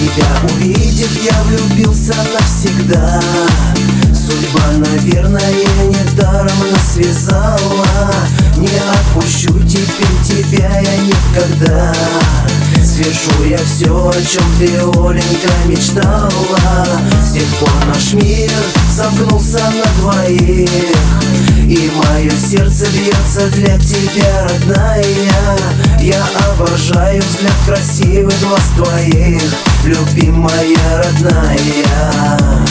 Тебя увидев, я влюбился навсегда. Судьба, наверное, недаром нас связала. Не отпущу теперь тебя я никогда. Свершу я все, о чем ты, Оленька, мечтала. С тех пор наш мир замкнулся на двоих, и мое сердце бьется для тебя, родная. Я обожаю взгляд красивых глаз твоих, любимая родная.